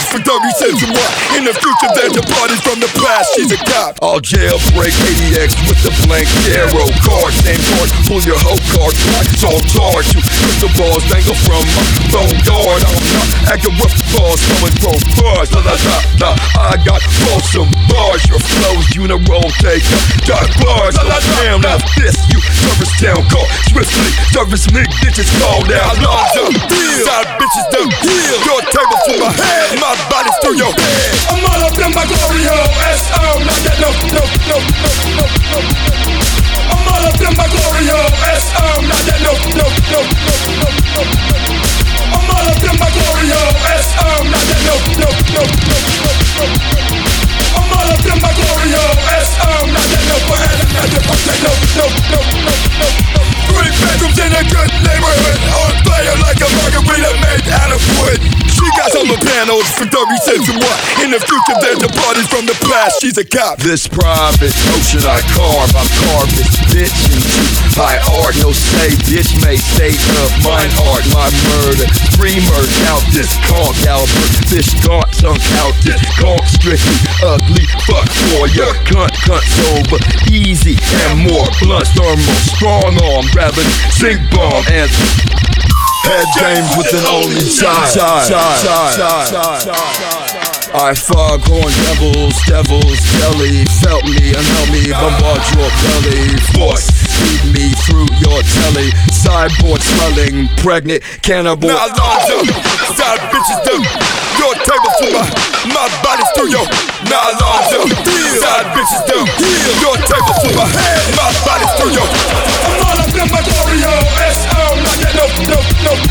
for 30 cents a watt. In the future, there's a party from the past. She's a cop. I'll jailbreak ADX with the blank arrow card. Same card, pull your whole card. It's all charge. You crystal balls dangle from my phone guard. I'm not acting rough balls coming from bars. I got awesome bars. Your flow's uniroll taker. Dark bars. Damn, now this you service town call. Swiftly service me bitches called out. Side bitches don't deal. Your table for my head. My body's through your head. I'm all up in my glory hole. S.O. Not that no. I'm all up in my glory hole. S.O. Not that no. I'm all up in my glory hole. S.O. Not that no. I'm all up in my glory hole. S.O. Not that no. No. 3 bedrooms in a good neighborhood. On fire like a margarita made out of wood. She got on the pianos for 30 cents a watt. In the future, there's a party from the past. She's a cop. This private ocean I carve. I carve this bitch into high art. No say, bitch may state of mine art. My murder, dreamers out this conch. Albert fish gaunt, sunk out this conch. Strictly ugly, fuck for your cunt sober. Easy and more blunt. Thermal, strong arm, rather than sink bomb. And head games with an only side. I foghorn devils, belly. Felt me and help me bombard your belly. Force, feed me through your telly. Sideboard smelling, pregnant cannibal. Now Alonzo, side bitches do. Your table for my body's through your. Now Alonzo, side bitches do. Your table for my body's through your. I'm all up in my glory hole. S.O. Not that no.